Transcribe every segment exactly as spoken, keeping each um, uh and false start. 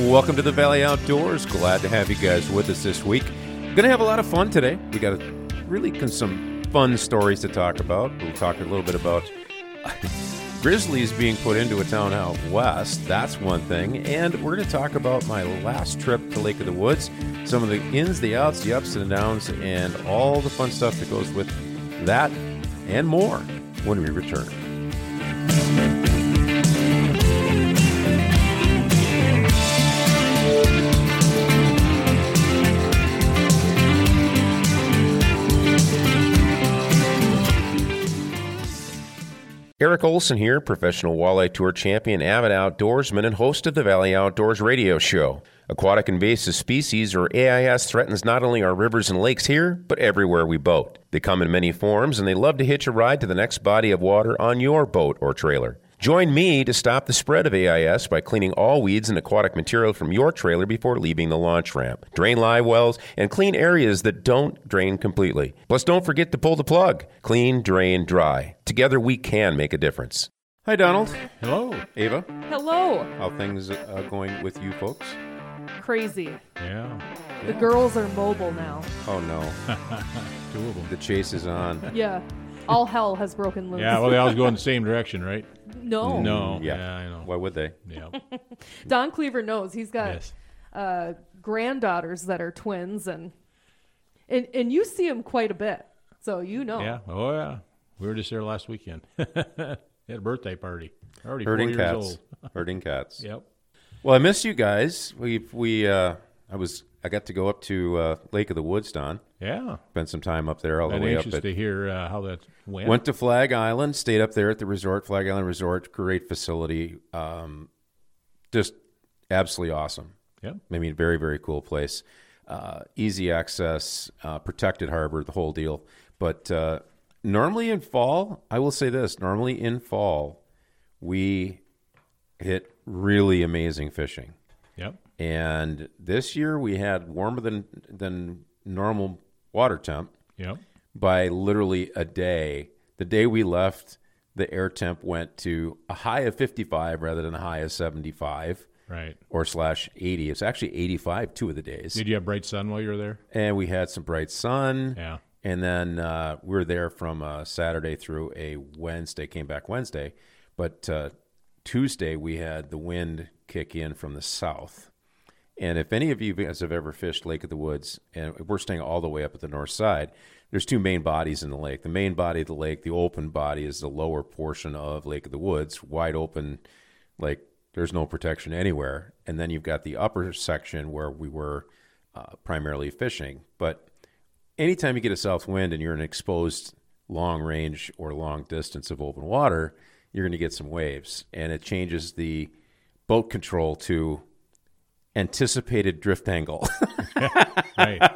Welcome to the Valley Outdoors. Glad to have you guys with us this week. Going to have a lot of fun today. We got a, really some fun stories to talk about. We'll talk a little bit about grizzlies being put into a town out west. That's one thing. And we're going to talk about my last trip to Lake of the Woods, some of the ins, the outs, the ups and the downs, and all the fun stuff that goes with that and more when we return. Eric Olson here, professional walleye tour champion, avid outdoorsman, and host of the Valley Outdoors radio show. Aquatic invasive species, or A I S, threatens not only our rivers and lakes here, but everywhere we boat. They come in many forms, and they love to hitch a ride to the next body of water on your boat or trailer. Join me to stop the spread of A I S by cleaning all weeds and aquatic material from your trailer before leaving the launch ramp. Drain live wells and clean areas that don't drain completely. Plus, don't forget to pull the plug. Clean, drain, dry. Together, we can make a difference. Hi, Donald. Hello. Ava. Hello. How things uh, going with you folks? Crazy. Yeah. The girls are mobile now. Oh, no. Two of them. The chase is on. Yeah. All hell has broken loose. Yeah, well, they always go in the same direction, right? No. No. Yeah. Yeah, I know. Why would they? Yeah. Don Cleaver knows. He's got Yes. uh, granddaughters that are twins, and, and and you see them quite a bit, so you know. Yeah. Oh, yeah. We were just there last weekend. Had a birthday party. Already Herding four years cats. old. Herding cats. Yep. Well, I miss you guys. We we uh, I was I got to go up to uh, Lake of the Woods, Don. Yeah. Spent some time up there all the I'm way up. anxious At, to hear uh, how that went. went to Flag Island, stayed up there at the resort, Flag Island Resort. Great facility, um, just absolutely awesome. Yep. I mean, very very cool place. Uh, easy access, uh, protected harbor, the whole deal. But uh, normally in fall, I will say this: normally in fall, we hit really amazing fishing. Yep. And this year we had warmer than than normal water temp Yep. by literally a day. The day we left, the air temp went to a high of fifty-five rather than a high of seventy-five Right. or slash eighty. It's actually eighty-five two of the days. Did you have bright sun while you were there? And we had some bright sun. Yeah. And then uh, we were there from uh, Saturday through a Wednesday, came back Wednesday. But uh, Tuesday we had the wind kick in from the south. And if any of you guys have ever fished Lake of the Woods, and we're staying all the way up at the north side, there's two main bodies in the lake. The main body of the lake, the open body, is the lower portion of Lake of the Woods, wide open, like there's no protection anywhere. And then you've got the upper section where we were uh, primarily fishing. But anytime you get a south wind and you're in exposed long range or long distance of open water, you're going to get some waves. And it changes the boat control to anticipated drift angle. Right.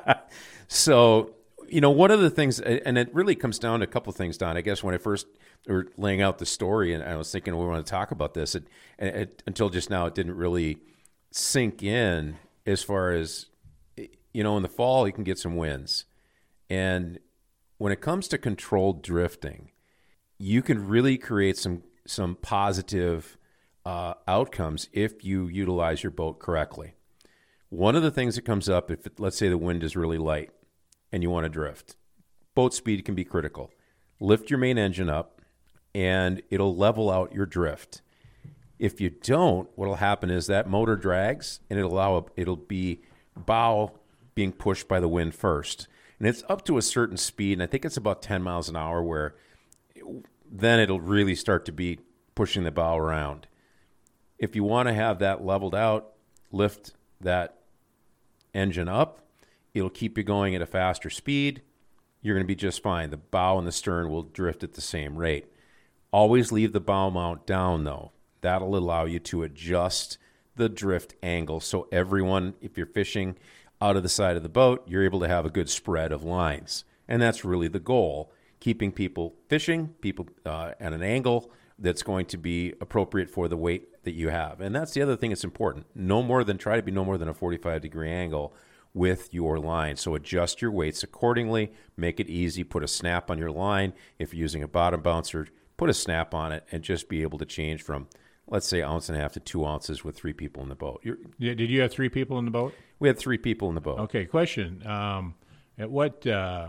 So, you know, one of the things, and it really comes down to a couple of things, Don. I guess when I first were laying out the story and I was thinking we want to talk about this, it, it, until just now it didn't really sink in as far as, you know, in the fall you can get some winds. And when it comes to controlled drifting, you can really create some some positive uh, outcomes if you utilize your boat correctly. One of the things that comes up, if it, let's say the wind is really light and you want to drift, boat speed can be critical. Lift your main engine up and it'll level out your drift. If you don't, what'll happen is that motor drags and it'll allow a, it'll be bow being pushed by the wind first. And it's up to a certain speed, and I think it's about ten miles an hour, where it, then it'll really start to be pushing the bow around. If you want to have that leveled out, lift that engine up. It'll keep you going at a faster speed. You're going to be just fine. The bow and the stern will drift at the same rate. Always leave the bow mount down, though. That'll allow you to adjust the drift angle. So everyone, if you're fishing out of the side of the boat, you're able to have a good spread of lines. And that's really the goal, keeping people fishing, people uh, at an angle that's going to be appropriate for the weight that you have. And that's the other thing that's important. No more than, try to be no more than a forty-five degree angle with your line. So adjust your weights accordingly, make it easy, put a snap on your line. If you're using a bottom bouncer, put a snap on it and just be able to change from let's say ounce and a half to two ounces with three people in the boat. You're, Yeah, did you have three people in the boat? we had three people in the boat. Okay, question. Um, at what uh,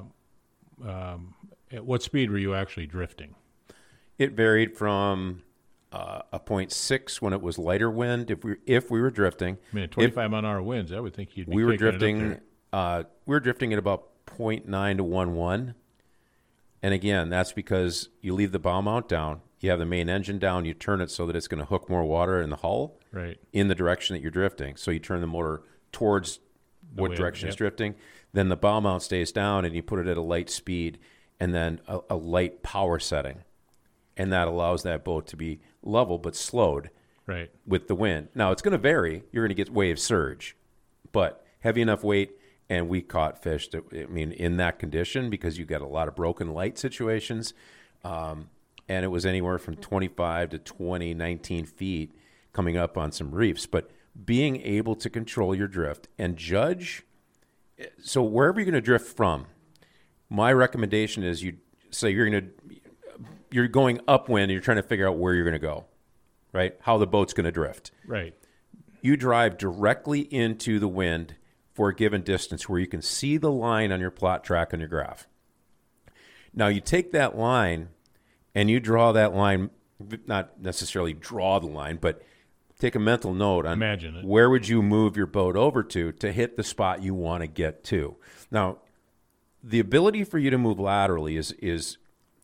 um, at what speed were you actually drifting? It varied from uh, a point six when it was lighter wind. If we if we were drifting, I mean, at twenty-five mile an hour winds, I would think you'd be we were kicking it up drifting. there. Uh, we were drifting at about point nine to one one. And again, that's because you leave the bow mount down, you have the main engine down, you turn it so that it's going to hook more water in the hull Right. in the direction that you're drifting. So you turn the motor towards what wind, direction it's yep. drifting. Then the bow mount stays down, and you put it at a light speed, and then a, a light power setting, and that allows that boat to be level but slowed Right. with the wind. Now, it's going to vary. You're going to get wave surge, but heavy enough weight, and we caught fish that, I mean, in that condition, because you got a lot of broken light situations, um, and it was anywhere from twenty-five to twenty, nineteen feet coming up on some reefs. But being able to control your drift and judge, so wherever you're going to drift from, my recommendation is you say you're going to, you're going upwind and you're trying to figure out where you're going to go, right? How the boat's going to drift. Right. You drive directly into the wind for a given distance where you can see the line on your plot track on your graph. Now you take that line and you draw that line, not necessarily draw the line, but take a mental note on Imagine it. where would you move your boat over to to hit the spot you want to get to. Now, the ability for you to move laterally is is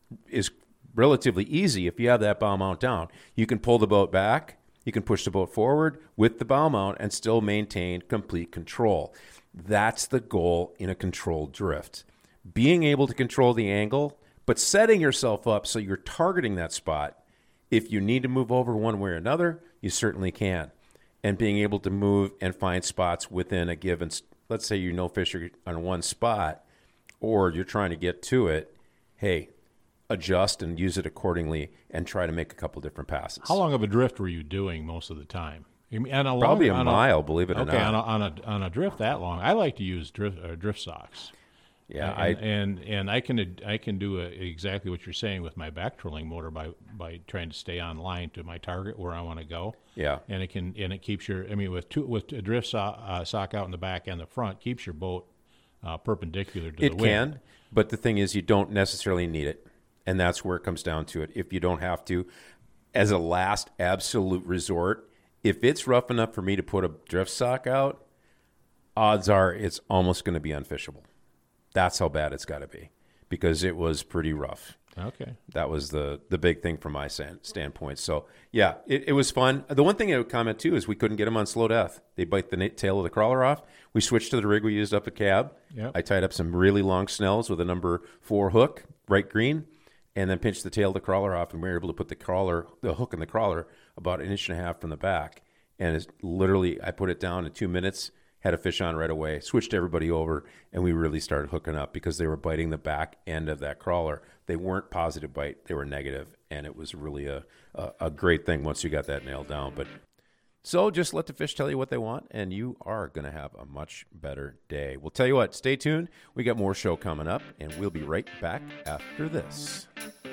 is relatively easy if you have that bow mount down. You can pull the boat back, you can push the boat forward with the bow mount and still maintain complete control. That's the goal in a controlled drift. Being able to control the angle, but setting yourself up so you're targeting that spot. If you need to move over one way or another, you certainly can. And being able to move and find spots within a given, let's say you know fish are on one spot, or you're trying to get to it, hey, adjust and use it accordingly and try to make a couple different passes. How long of a drift were you doing most of the time? I mean, on a Probably long, a on mile, believe it or okay, not. on a, on a on a drift that long, I like to use drift uh, drift socks. Yeah, and, I and and I can I can do a, exactly what you're saying with my back trolling motor by by trying to stay on line to my target where I want to go. yeah. And it can and it keeps your I mean with two with a drift so, uh, sock out in the back and the front keeps your boat uh, perpendicular to It the wind. can, but the thing is you don't necessarily need it. And that's where it comes down to it. If you don't have to, as a last absolute resort, if it's rough enough for me to put a drift sock out, odds are it's almost going to be unfishable. That's how bad it's got to be because it was pretty rough. Okay. That was the the big thing from my stand, standpoint. So, yeah, it, it was fun. The one thing I would comment, too, is we couldn't get them on slow death. They bite the na- tail of the crawler off. We switched to the rig we used up at Cab. Yep. I tied up some really long snells with a number four hook, bright green, and then pinched the tail of the crawler off, and we were able to put the crawler, the hook in the crawler about an inch and a half from the back. And it's literally, I put it down in two minutes, had a fish on right away, switched everybody over, and we really started hooking up because they were biting the back end of that crawler. They weren't positive bite, they were negative, and it was really a, a, a great thing once you got that nailed down. But so just let the fish tell you what they want, and you are going to have a much better day. We'll tell you what, stay tuned. We got more show coming up, and we'll be right back after this.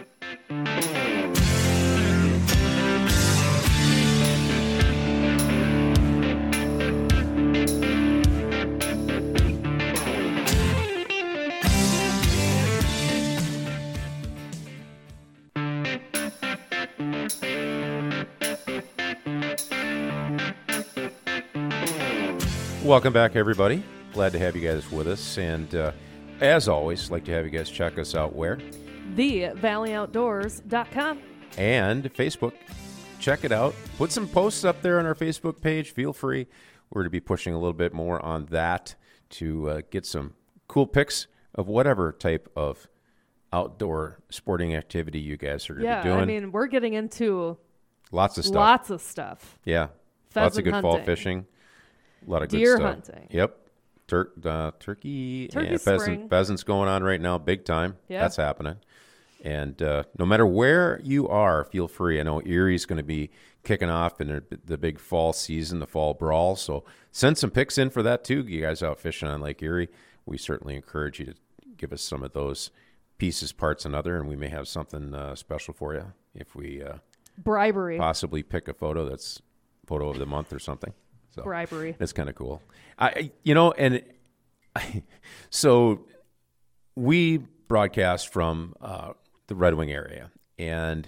Welcome back, everybody. Glad to have you guys with us. And uh, as always, like to have you guys check us out where? the valley outdoors dot com. And Facebook. Check it out. Put some posts up there on our Facebook page. Feel free. We're going to be pushing a little bit more on that to uh, get some cool pics of whatever type of outdoor sporting activity you guys are going to Yeah, be doing. I mean, we're getting into Lots of stuff. lots of stuff. Yeah. Lots of Pheasant good fall hunting. fishing. A lot of good Deer stuff. hunting. Yep. Tur- uh, turkey, Turkey and pheasant, spring. pheasant's going on right now, big time. Yeah. That's happening. And uh, no matter where you are, feel free. I know Erie's going to be kicking off in the, the big fall season, the fall brawl. So send some pics in for that too. You guys out fishing on Lake Erie, we certainly encourage you to give us some of those pieces, parts, and other, and we may have something uh, special for you if we uh, Bribery. possibly pick a photo that's photo of the month or something. So Bribery. that's kind of cool. I, you know, and I, so we broadcast from uh, the Red Wing area, and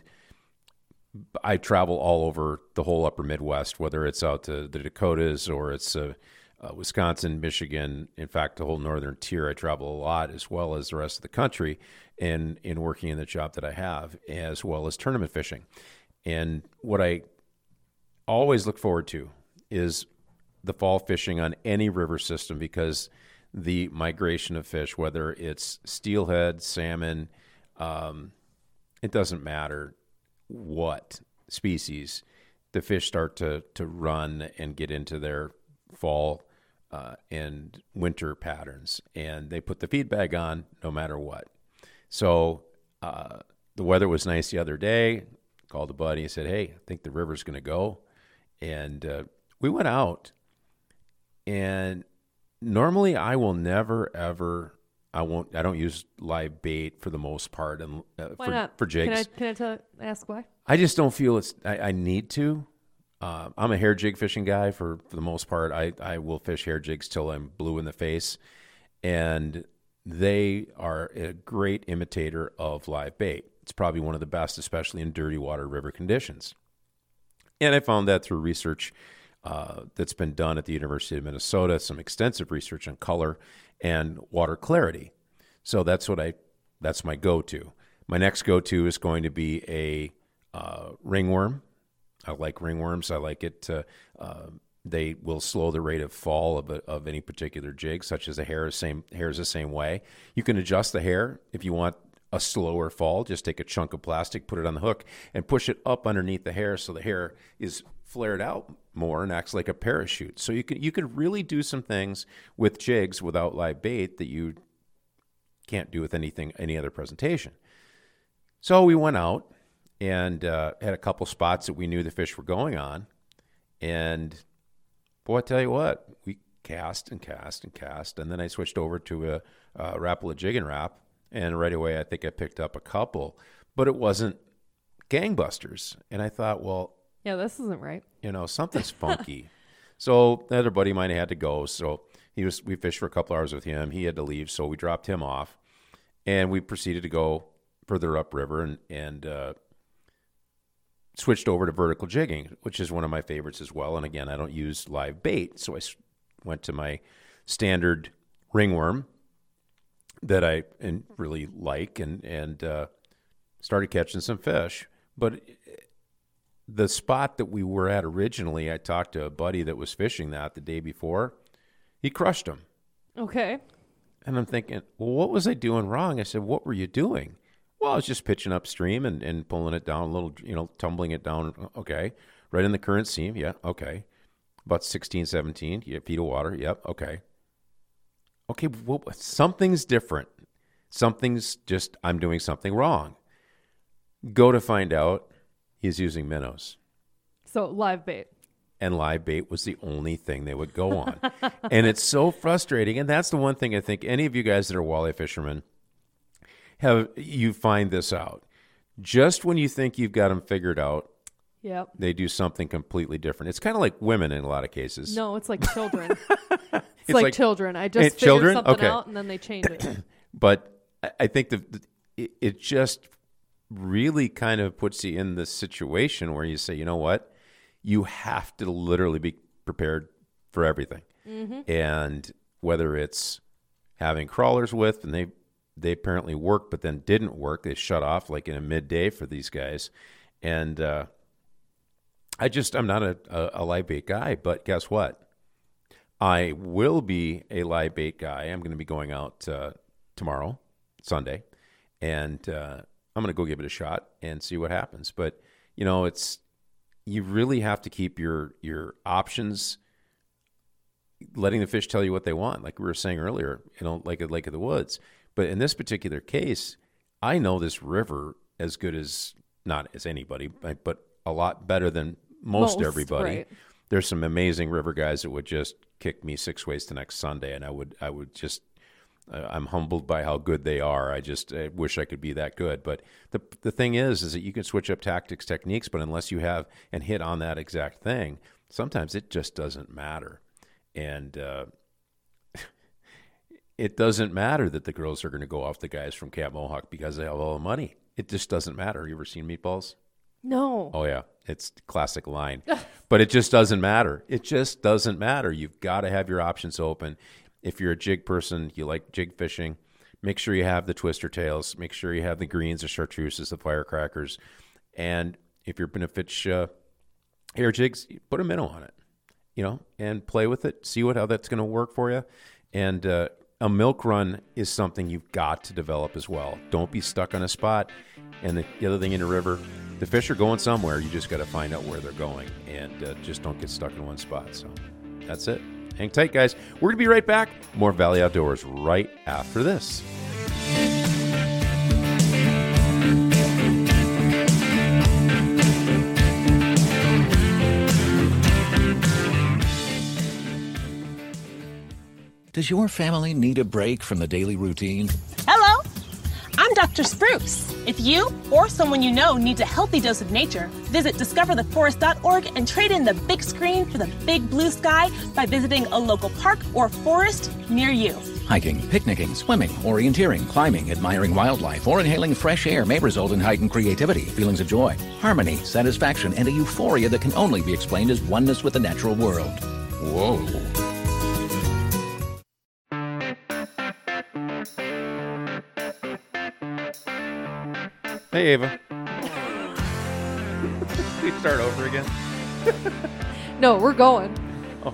I travel all over the whole upper Midwest, whether it's out to the Dakotas or it's uh, uh, Wisconsin, Michigan. In fact, the whole northern tier, I travel a lot, as well as the rest of the country, in, in working in the job that I have, as well as tournament fishing. And what I always look forward to is the fall fishing on any river system, because the migration of fish, whether it's steelhead, salmon, um, it doesn't matter what species, the fish start to, to run and get into their fall uh, and winter patterns, and they put the feed bag on no matter what. So uh, the weather was nice the other day. Called a buddy and said, hey, I think the river's going to go. And uh, we went out, and normally I will never, ever, I won't, I don't use live bait for the most part, and uh, Why for, not? for jigs. Can I, can I tell, ask why? I just don't feel it's, I, I need to. Uh, I'm a hair jig fishing guy for, for the most part. I, I will fish hair jigs till I'm blue in the face. And they are a great imitator of live bait. It's probably one of the best, especially in dirty water river conditions. And I found that through research uh, that's been done at the University of Minnesota, some extensive research on color and water clarity. So that's what I, that's my go-to. My next go-to is going to be a uh, ringworm. I like ringworms. I like it to, uh, they will slow the rate of fall of, a, of any particular jig, such as a hair. Same hair is the same way. You can adjust the hair if you want a slower fall. Just take a chunk of plastic, put it on the hook, and push it up underneath the hair so the hair is flared out more and acts like a parachute. So you can you could really do some things with jigs without live bait that you can't do with anything any other presentation. So we went out and uh, had a couple spots that we knew the fish were going on, and boy, I tell you what, we cast and cast and cast, and then I switched over to a, a Rapala Jig and Wrap. And right away, I think I picked up a couple, but it wasn't gangbusters. And I thought, well, Yeah, this isn't right. you know, something's funky. So the other buddy of mine had to go. So he was, we fished for a couple hours with him. He had to leave. So we dropped him off, and we proceeded to go further upriver and, and uh, switched over to vertical jigging, which is one of my favorites as well. And again, I don't use live bait. So I went to my standard ringworm that I and really like, and and uh, started catching some fish. But the spot that we were at originally, I talked to a buddy that was fishing that the day before. He crushed them. Okay. And I'm thinking, well, what was I doing wrong? I said, what were you doing? Well, I was just pitching upstream and, and pulling it down a little, you know, tumbling it down. Okay. Right in the current seam. Yeah. Okay. About sixteen, seventeen yeah, feet of water. Yep. Okay. Okay, well, something's different. Something's just, I'm doing something wrong. Go to find out, he's using minnows. So live bait. And live bait was the only thing they would go on. And it's so frustrating. And that's the one thing I think any of you guys that are walleye fishermen, have you find this out. Just when you think you've got them figured out, Yep. they do something completely different. It's kind of like women in a lot of cases. No, it's like children. it's, It's like, like- children. I Eh, just figured children? something Okay. out and then they change it. But I- I think the, the it, it just really kind of puts you in this situation where you say, you know what, you have to literally be prepared for everything. Mm-hmm. And whether it's having crawlers with, and they they apparently worked, but then didn't work. They shut off like in a midday for these guys, and uh, I just I'm not a, a, a live bait guy. But guess what? I will be a live bait guy. I'm going to be going out uh, tomorrow, Sunday, and uh, I'm going to go give it a shot and see what happens. But you know, it's you really have to keep your your options, letting the fish tell you what they want, like we were saying earlier. You know, like a Lake of the Woods. But in this particular case, I know this river as good as not as anybody, but, but a lot better than most, Most, everybody. right. There's some amazing river guys that would just kick me six ways to next Sunday, and I would I would just I'm humbled by how good they are. I just I wish I could be that good. But the the thing is, is that you can switch up tactics, techniques, but unless you have and hit on that exact thing, sometimes it just doesn't matter. And uh, it doesn't matter that the girls are going to go off the guys from Camp Mohawk because they have all the money. It just doesn't matter. You ever seen Meatballs? No. Oh, yeah. It's a classic line. But it just doesn't matter. It just doesn't matter. You've got to have your options open. If you're a jig person, you like jig fishing, make sure you have the twister tails. Make sure you have the greens, the chartreuses, the firecrackers. And if you're going to fish uh, air jigs, put a minnow on it, you know, and play with it. See what how that's going to work for you. And uh, a milk run is something you've got to develop as well. Don't be stuck on a spot. And the, the other thing in the river, the fish are going somewhere. You just got to find out where they're going, and uh, just don't get stuck in one spot. So that's it. Hang tight, guys. We're going to be right back. More Valley Outdoors right after this. Does your family need a break from the daily routine? Hello, I'm Doctor Spruce. If you or someone you know needs a healthy dose of nature, visit discover the forest dot org and trade in the big screen for the big blue sky by visiting a local park or forest near you. Hiking, picnicking, swimming, orienteering, climbing, admiring wildlife, or inhaling fresh air may result in heightened creativity, feelings of joy, harmony, satisfaction, and a euphoria that can only be explained as oneness with the natural world. Whoa. Hey, Ava. We start over again? No, we're going. Oh.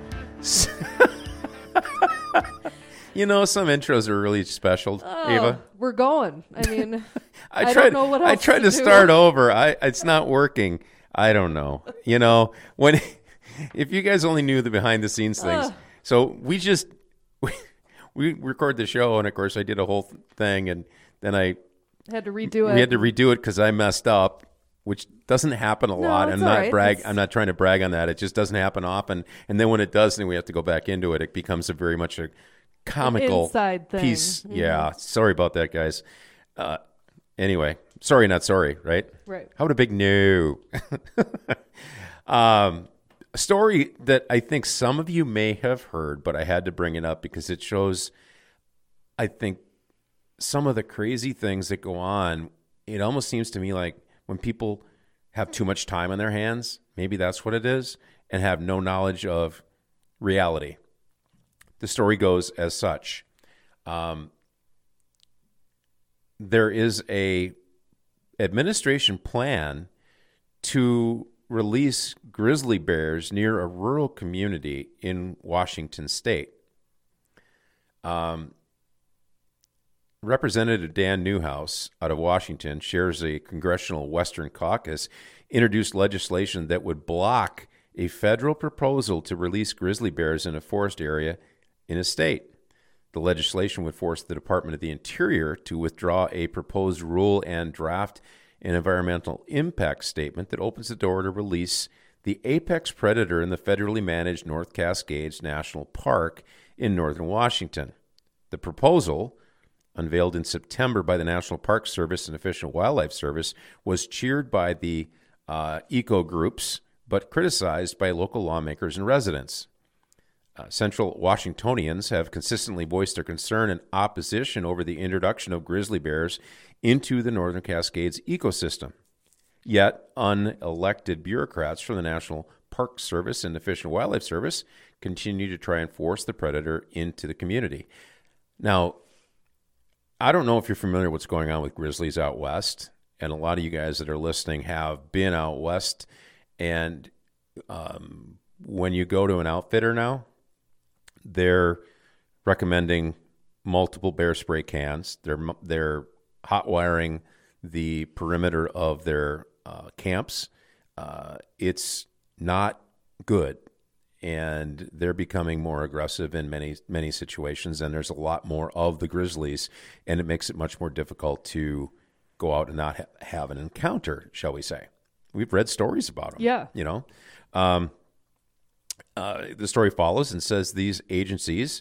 You know, some intros are really special, Oh, Ava. we're going. I mean, I, I tried, don't know what I else tried to, to do. start over. I It's not working. I don't know. You know, when if you guys only knew the behind-the-scenes things. Ugh. So we just, we, we record the show, and, of course, I did a whole thing, and then I... had to redo it. We had to redo it because I messed up, which doesn't happen a lot. it's I'm all not right. brag. It's- I'm not trying to brag on that. It just doesn't happen often. And then when it does, then we have to go back into it. It becomes a very much a comical inside thing. piece. Mhm. Yeah. Sorry about that, guys. Uh, anyway, sorry, not sorry, right? Right. How about a big no? um, a story that I think some of you may have heard, but I had to bring it up because it shows, I think, some of the crazy things that go on. It almost seems to me like when people have too much time on their hands, maybe that's what it is, and have no knowledge of reality. The story goes as such. Um, there is a administration plan to release grizzly bears near a rural community in Washington State. Um, Representative Dan Newhouse out of Washington shares a congressional Western Caucus introduced legislation that would block a federal proposal to release grizzly bears in a forest area in a state. The legislation would force the Department of the Interior to withdraw a proposed rule and draft an environmental impact statement that opens the door to release the apex predator in the federally managed North Cascades National Park in northern Washington. The proposal, unveiled in September by the National Park Service and Fish and Wildlife Service, was cheered by the uh, eco groups, but criticized by local lawmakers and residents. Uh, Central Washingtonians have consistently voiced their concern and opposition over the introduction of grizzly bears into the Northern Cascades ecosystem. Yet, unelected bureaucrats from the National Park Service and the Fish and Wildlife Service continue to try and force the predator into the community. Now, I don't know if you're familiar with what's going on with grizzlies out west, and a lot of you guys that are listening have been out west. And um, when you go to an outfitter now, they're recommending multiple bear spray cans. They're they're hot wiring the perimeter of their uh, camps. Uh, it's not good. And they're becoming more aggressive in many, many situations. And there's a lot more of the grizzlies, and it makes it much more difficult to go out and not ha- have an encounter, shall we say. We've read stories about them. Yeah. You know, um, uh, the story follows and says these agencies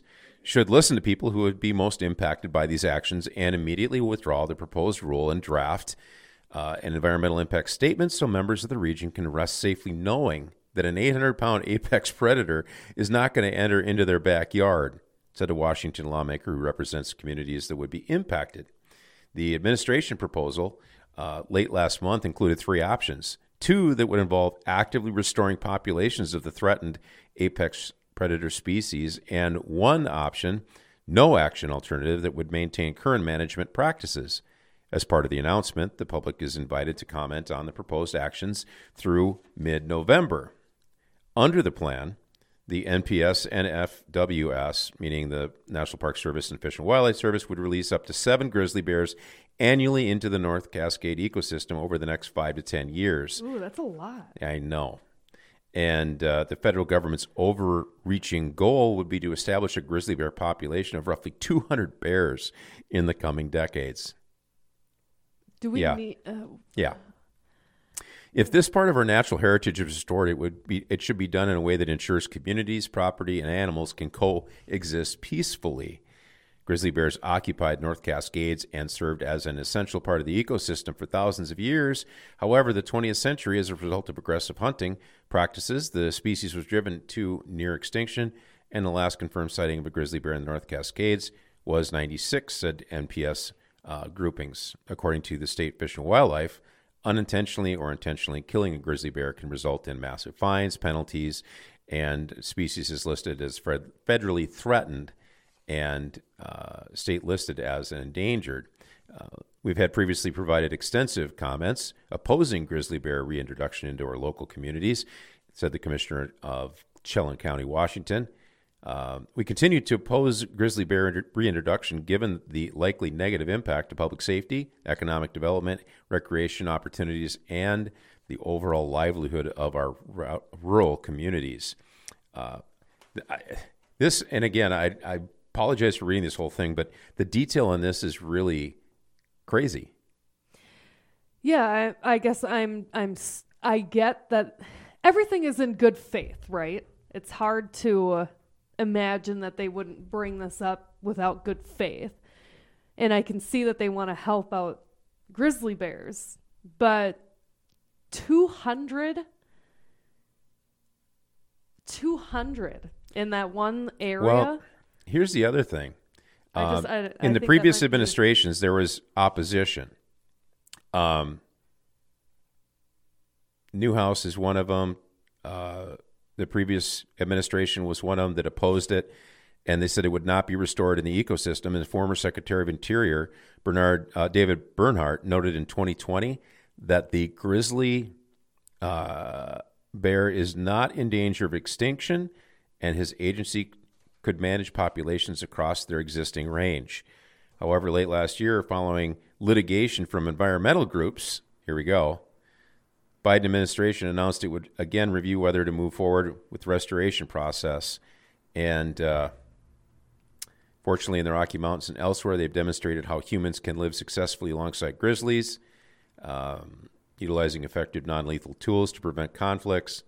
should listen to people who would be most impacted by these actions and immediately withdraw the proposed rule and draft uh, an environmental impact statement so members of the region can rest safely knowing that an eight hundred pound apex predator is not going to enter into their backyard, said a Washington lawmaker who represents communities that would be impacted. The administration proposal uh, late last month included three options, two that would involve actively restoring populations of the threatened apex predator species, and one option, no action alternative, that would maintain current management practices. As part of the announcement, the public is invited to comment on the proposed actions through mid-November. Under the plan, the N P S N F W S, meaning the National Park Service and Fish and Wildlife Service, would release up to seven grizzly bears annually into the North Cascade ecosystem over the next five to ten years. Ooh, that's a lot. I know. And uh, the federal government's overreaching goal would be to establish a grizzly bear population of roughly two hundred bears in the coming decades. Do we Yeah. need? Uh, Yeah. If this part of our natural heritage is restored, it would be it should be done in a way that ensures communities, property, and animals can coexist peacefully. Grizzly bears occupied North Cascades and served as an essential part of the ecosystem for thousands of years. However, the twentieth century, as a result of aggressive hunting practices, the species was driven to near extinction, and the last confirmed sighting of a grizzly bear in the North Cascades was ninety-six, said N P S uh, groupings. According to the State Fish and Wildlife, unintentionally or intentionally killing a grizzly bear can result in massive fines, penalties, and species is listed as federally threatened and uh, state listed as endangered. Uh, we've had previously provided extensive comments opposing grizzly bear reintroduction into our local communities, said the Commissioner of Chelan County, Washington. Uh, we continue to oppose grizzly bear reintroduction given the likely negative impact to public safety, economic development, recreation opportunities, and the overall livelihood of our r- rural communities. Uh, I, this, and again, I, I apologize for reading this whole thing, but the detail on this is really crazy. yeah, I, I guess I'm. I'm. s- I get that everything is in good faith, right? It's hard to uh, imagine that they wouldn't bring this up without good faith, and I can see that they want to help out grizzly bears, but two hundred, two hundred in that one area. Well, here's the other thing. I just- Um, I- I in the think that previous might be- administrations, there was opposition. Um, Newhouse is one of them. Uh, the previous administration was one of them that opposed it, and they said it would not be restored in the ecosystem. And the former Secretary of Interior, Bernard uh, David Bernhardt, noted in twenty twenty that the grizzly uh, bear is not in danger of extinction, and his agency could manage populations across their existing range. However, late last year, following litigation from environmental groups, here we go, Biden administration announced it would again review whether to move forward with the restoration process. And uh, fortunately, in the Rocky Mountains and elsewhere, they've demonstrated how humans can live successfully alongside grizzlies, um, utilizing effective non-lethal tools to prevent conflicts.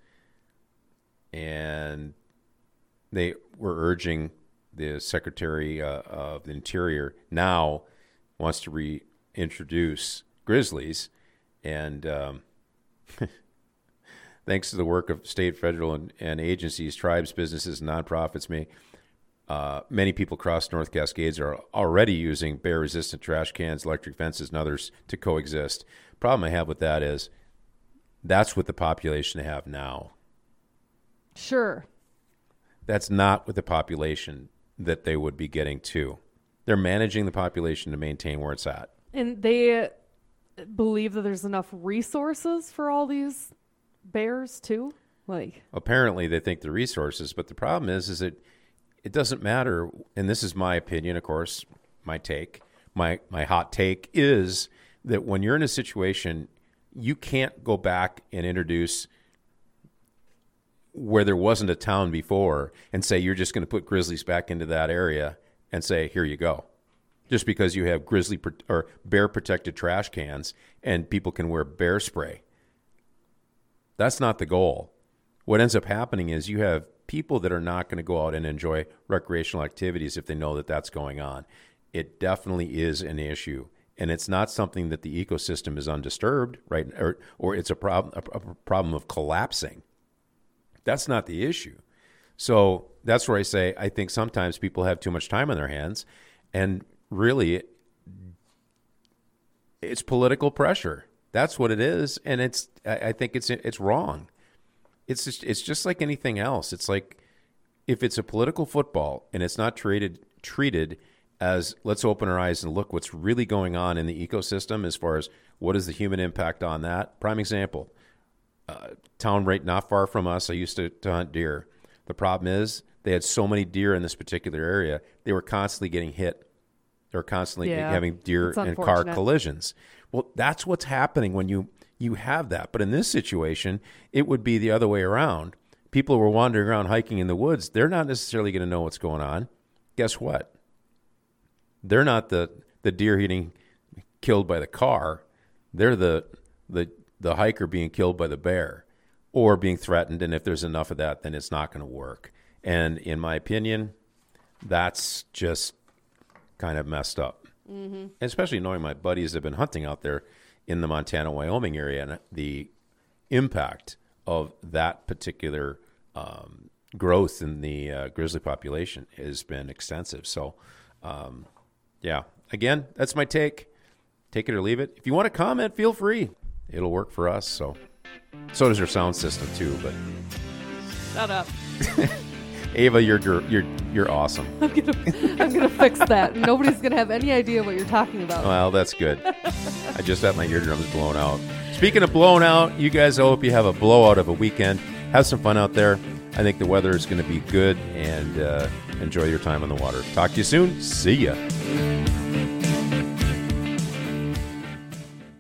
And they were urging the Secretary uh, of the Interior now wants to reintroduce grizzlies. And um, thanks to the work of state, federal, and, and agencies, tribes, businesses, and nonprofits, may, uh, many people across North Cascades are already using bear-resistant trash cans, electric fences, and others to coexist. Problem I have with that is that's what the population have now. Sure. That's not with the population that they would be getting to. They're managing the population to maintain where it's at. And they believe that there's enough resources for all these bears too. Like, Apparently, they think the resources, but the problem is, is that it doesn't matter. And this is my opinion, of course, my take. My my hot take is that when you're in a situation, you can't go back and introduce where there wasn't a town before and say you're just going to put grizzlies back into that area and say, here you go. Just because you have grizzly pro- or bear protected trash cans and people can wear bear spray. That's not the goal. What ends up happening is you have people that are not going to go out and enjoy recreational activities if they know that that's going on. It definitely is an issue. And it's not something that the ecosystem is undisturbed, right? Or, or it's a problem, a, a problem of collapsing. That's not the issue. So that's where I say I think sometimes people have too much time on their hands, and really, it's political pressure. That's what it is, and it's. I think it's it's wrong. It's just, it's just like anything else. It's like if it's a political football and it's not treated treated as let's open our eyes and look what's really going on in the ecosystem as far as what is the human impact on that. Prime example, uh, town right not far from us. I used to, to hunt deer. The problem is they had so many deer in this particular area, they were constantly getting hit. They were constantly Yeah, having deer it's and car unfortunate. collisions. Well, that's what's happening when you, you have that. But in this situation, it would be the other way around. People who are wandering around hiking in the woods, they're not necessarily going to know what's going on. Guess what? They're not the, the deer getting killed by the car. They're the, the, the hiker being killed by the bear or being threatened. And if there's enough of that, then it's not going to work. And in my opinion, that's just kind of messed up. Mm-hmm. Especially knowing my buddies have been hunting out there in the Montana, Wyoming area, and the impact of that particular um, growth in the uh, grizzly population has been extensive. So, um, yeah, again, that's my take. Take it or leave it. If you want to comment, feel free. It'll work for us. So, so does our sound system too. But Shut up. Ava, you're you're you're awesome. I'm gonna, I'm gonna fix that. Nobody's gonna have any idea what you're talking about. Well, that's good. I just had my eardrums blown out. Speaking of blown out, you guys, I hope you have a blowout of a weekend. Have some fun out there. I think the weather is going to be good, and uh, enjoy your time on the water. Talk to you soon. See ya.